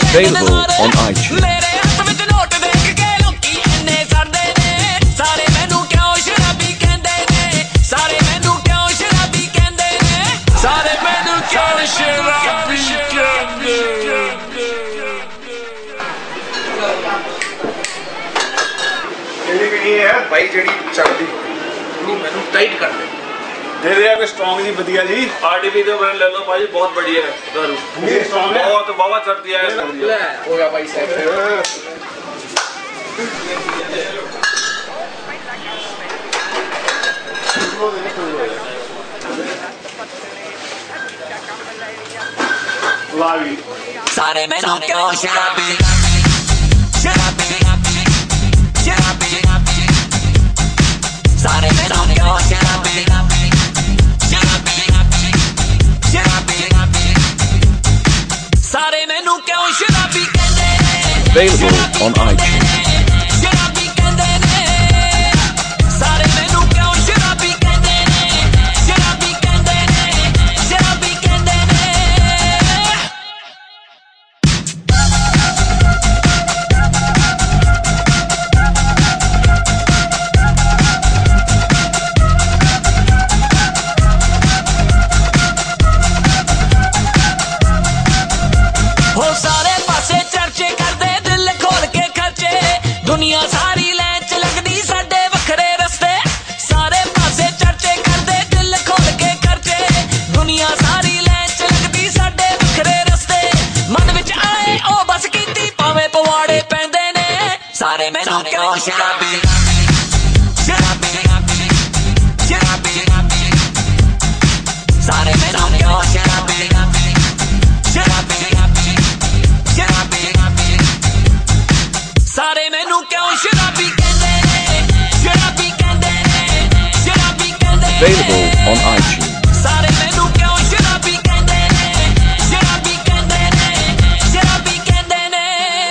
Available on iTunes. भाई जड़ी चलती नहीं मैंने टाइट कर दे दे कोई स्ट्रॉन्ग जी बढ़िया जी आरडीपी तो ले लो भाई बहुत बढ़िया है दारू ये स्ट्रॉन्ग है बहुत बाबा चढ़ती है हो गया भाई सेट लावी सारे मैनू क्यों शराबी शराबी शराबी सारे मैनू क्यों शराबी शराबी शराबी सारे मैनू क्यों शराबी कहंदे Available on iTunes. शराबी कहंदे ने सारे मैनू क्यों शराबी कहंदे ने शराबी कहंदे ने शराबी कहंदे ने हो सारे पासे चर्चे करदे दिल खोल के खर्चे दुनिया सारी लैन च लगदी साडे वखरे रस्ते सारे पासे चर्चे करदे दिल खोल के खर्चे दुनिया सारी लैन च लगदी साडे वखरे रस्ते मन विच आए ओ बस कीती भावें पवाड़े पैंदे ने सारे मैनू क्यों शराबी शराबी शराबी सारे मैनू क्यों शराबी शराबी सारे मैनू क्यों शराबी कहंदे ने शराबी कहंदे ने शराबी कहंदे Available on iTunes. सारे मैनू क्यों शराबी कहंदे ने शराबी कहंदे ने शराबी कहंदे ने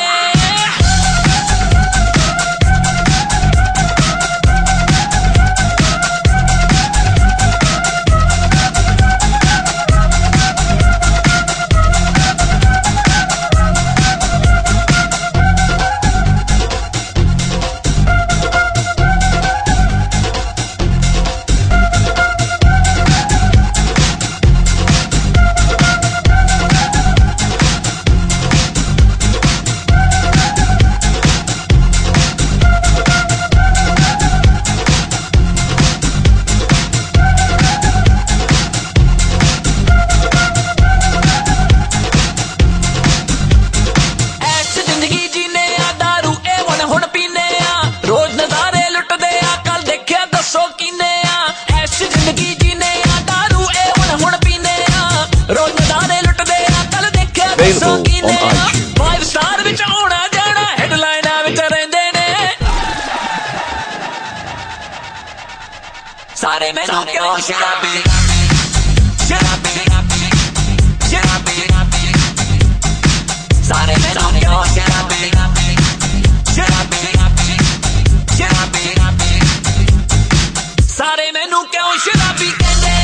ऐश जिंदगी जीने आ दारू ए हुण पीने आ रोज नज़ारे लुटदे आ कल देखिया दसो कीने आ ऐश जिंदगी जीने आ दारू ए हुण पीने आ रोज नज़ारे लुटदे आ कल देखिया दसो Available कीने on आ iTunes. 5 स्टार विच आउणा जाना हेडलाइनां विच रहिंदे ने सारे मैनू क्यों शराबी शराबी शराबी सारे मैनू क्यों शराबी शराबी शराबी सारे मैनू क्यों शराबी कहंदे